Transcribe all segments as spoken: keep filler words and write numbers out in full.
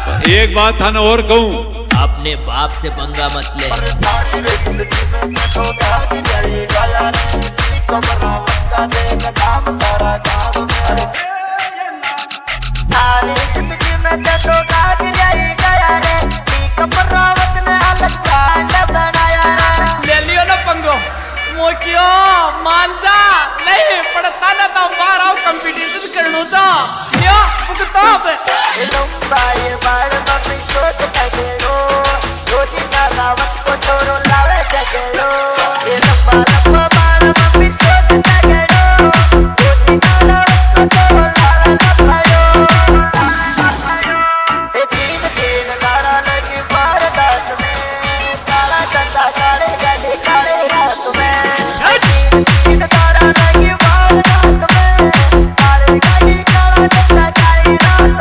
एक बात थाना और कहूं, अपने बाप से पंगा मत ले। ले लियो ना पंगो, मोकियो मान जा नहीं पड़ता ना तो बाहर आओ कंपटीशन करनो चा लियो भुगताब लंबाई बाड़ में शोध कगेलो रोजी ना रावत को छोरो लावे जगेलो ये लंबा लंबा बाड़ में शोध कगेलो रोजी ना रावत को छोरो लावे लफायो ए तीन तीन नारा लगी मार दांत में काला चंदा काले गले काले रात में तीन तीन नारा लगी मार दांत में काले गले काला चंदा काले रात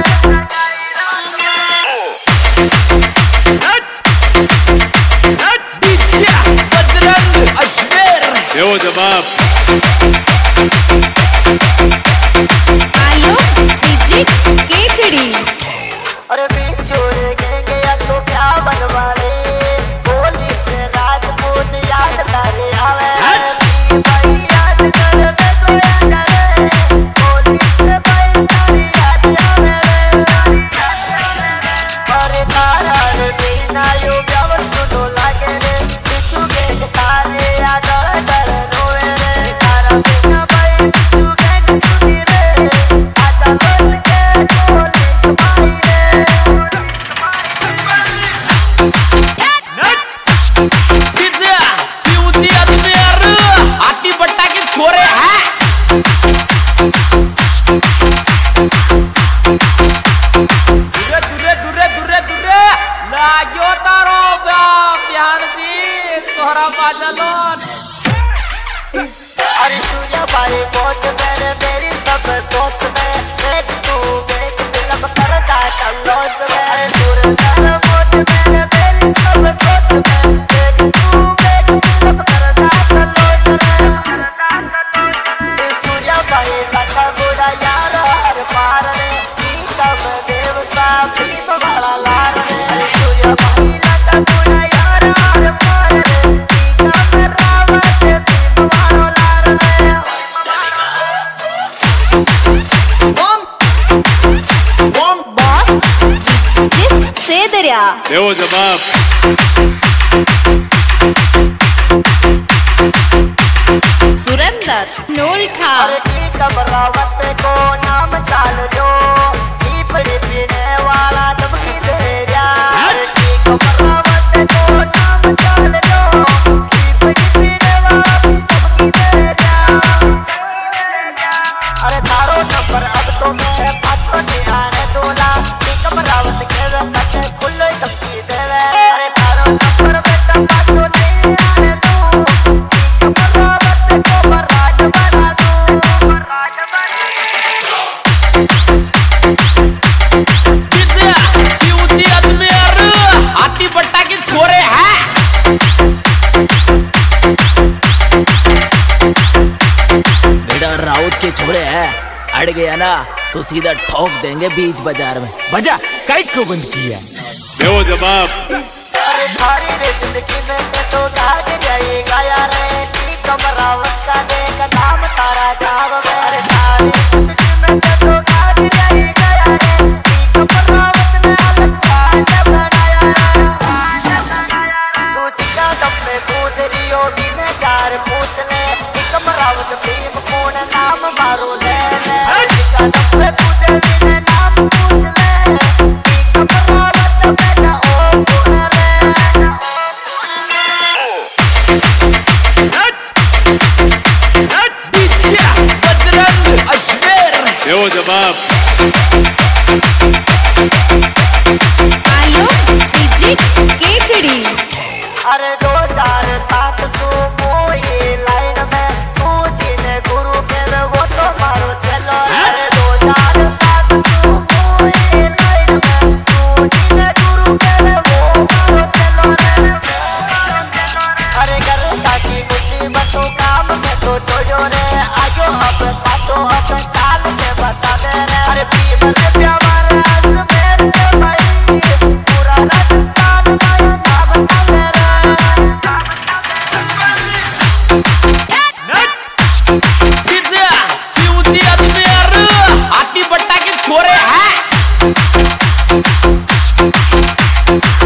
देवो जवाब। आलो डीजे केकड़ी। अरे बिछोड़े के गया तो क्या बनवाले पुलिस राजपूत याद तारे आवे भाई याद कर बे तो याद रे पुलिस भाई तारी याद आवे अरे तारा रे बिना यो ब्यावर सुनो लागे रे बिछू के तारे आ डर डर रोए रे तारा बिना भाई बिछू के सुनी रे आजा बोल के पुलिस भाई रे अरे सूर्या भाई पहुंच मेरे मेरी सब सोच में देख तू देख फिल्म करता कल्लोज में अरे सूर्या पहुंच मेरे मेरी सब सोच में देख तू देख फिल्म करता कल्लोज में सूर्या भाई लगा बुरा यार हर पार रे कम देव सा भीम वाला लार रे अरे सूर्या भाई लगा बुरा यार हर पार रे कम रावत भीम वाला लार रे से दरिया। देवो जवाब। सुरेंदर नोलखा। अरे की कमरावत को नाम चाल रो की बड़ी पीने वाला धमकी दे जा अरे की कमरावत को नाम चाल रो की बड़ी पीने वाला धमकी दे जा अरे तारो नंबर अब तो मैं पाछो नहीं आने दूला की कमरावत के कटे खुले धमकी देवे अरे तारो नंबर बेटा पाछो नहीं आने दू की कमरावत को बराड बना दू बराड बना हाथी पट्टा के छोरे हैं बेटा राउत के छोरे हैं अड़ गया ना तो सीधा ठोक देंगे बीच बाजार में। बजा कई को बंद किया। देवो जवाब। अरे थारी रे जिंदगी में ते तो दाग जाएगा यार टी कमरावत का देख नाम तारा गाँव में अरे थारी जिंदगी में ते तो दाग जाएगा यार टी कमरावत ने अलग कांड बनाया तू चिका दम में कूद रियो भी ने जार पूछ ले टी कमरावत भीम कौन नाम मारो ले ले चिका दम में कूद भी ने नाम पूछ ले टी कमरावत बेटा ओ कौन रे देवो जवाब। आलो डीजे केकड़ी। अरे दो हजार सात सौ मोई लाइन में तू जिने गुरु के वो तो मारो चलो अरे दो हजार सात सौ मोई लाइन में तू जिने गुरु के वो मारो चलो अरे घर ताकि मुसीबतों काम में तो छोड़ो रे आयो अब बातों अब चाल के बता दे रे अरे पीबल रे